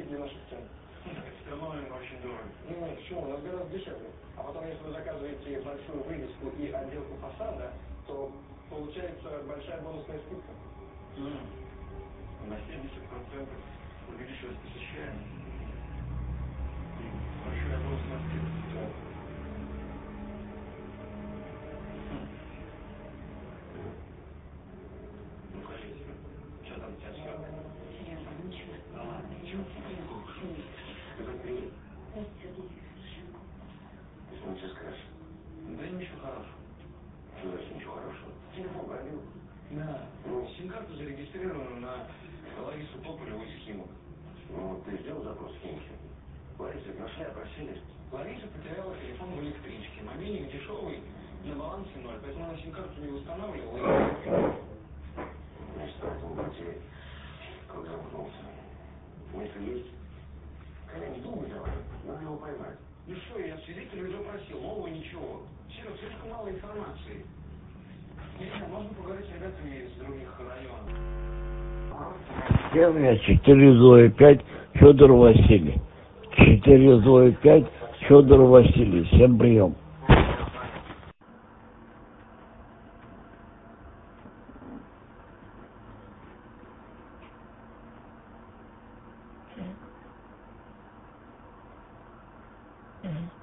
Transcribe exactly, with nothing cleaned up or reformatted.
для наших цен. Все равно им очень дорого. Ну, почему? У нас гораздо дешевле. А потом, если вы заказываете большую вывеску и отделку фасада, то получается большая бонусная скидка. Mm. На семьдесят процентов увеличилась посещаемость. И большая бонусная скидка. Да. Хм. Ну, кажется, что там у тебя все? Серьезно, ничего. Да ладно, ничего. Это привет. Ну, что скажешь? Да ничего хорошего. Что значит ничего хорошего? Телефон пробил. Да. Ну, Сим-карту зарегистрирована на Ларису Тополеву из Химок. ну, ты сделал запрос в Химки? Ларису нашли, опросили? Лариса потеряла телефон в электричке. Мобильник дешевый, на балансе ноль, поэтому она сим-карту не восстанавливала и не купила. Значит, поэтому потерять, как замкнулся. Мысли есть? Коля, не думай давай, надо его поймать. Ну что, я свидетеля уже просил, нового ничего. Серег, слишком мало информации. Не знаю, можно поговорить с ребятами из других районов. Я четыре злое пять Федор Василий. четыре злое пять Федор Василий. Всем прием. Mm-hmm.